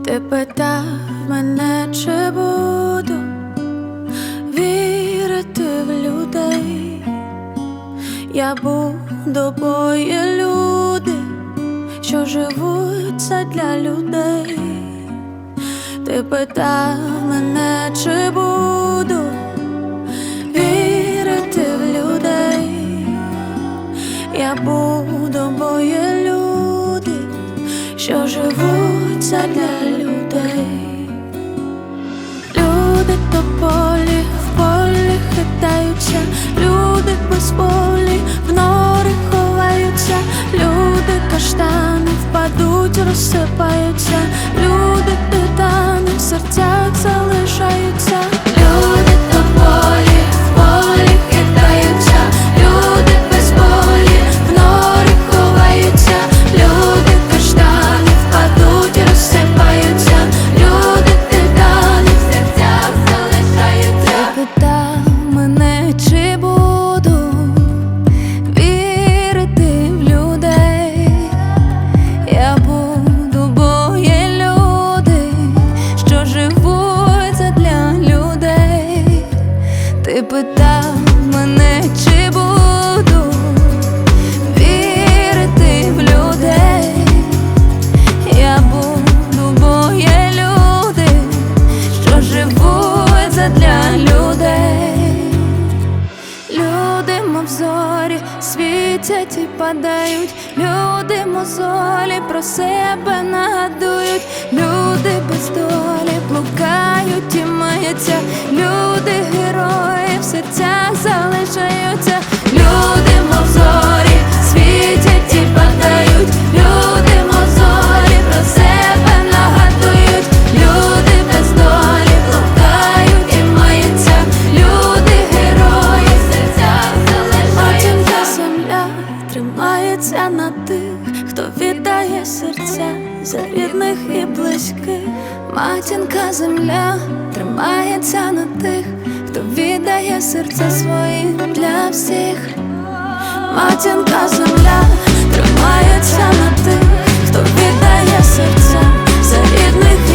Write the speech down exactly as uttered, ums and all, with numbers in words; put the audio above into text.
Ти питав мене, чи буду вірити в людей. Я буду, бо є люди, що живуть задля людей. Ти питав мене, чи буду вірити в людей. Я буду, бо є люди, що живуть задля людей. Люди тополі в полі хитаються, люди без волі в нори ховаються, люди каштани впадуть, розсипаються, люди титани в серцях залишаються. Люди тополі в полі хитаються, люди без волі в нори ховаються, люди каштани впадуть, розсипаються, люди титани в серцях залишаються. Ти питав мене, чи буду вірити в людей. Я буду, бо є люди, що живуть задля людей. Ти питав мене, чи буду вірити в людей. Я буду, бо є люди, що живуть задля людей. Люди, мов зорі, світять і падають, люди мозолі про себе нагадують, люди без долі блукають і маються, люди герої в серцях залишаються. Люди, мов зорі, світять і падають, люди мозолі про себе нагадують, люди без долі блукають і маються, люди герої в серцях залишаються. Матінка земля тримається на тих, хто віддає серця за рідних і близьких. Матінка земля тримається на тих, хто віддає серця свої для всіх. Матінка земля тримається на тих, хто віддає серця за рідних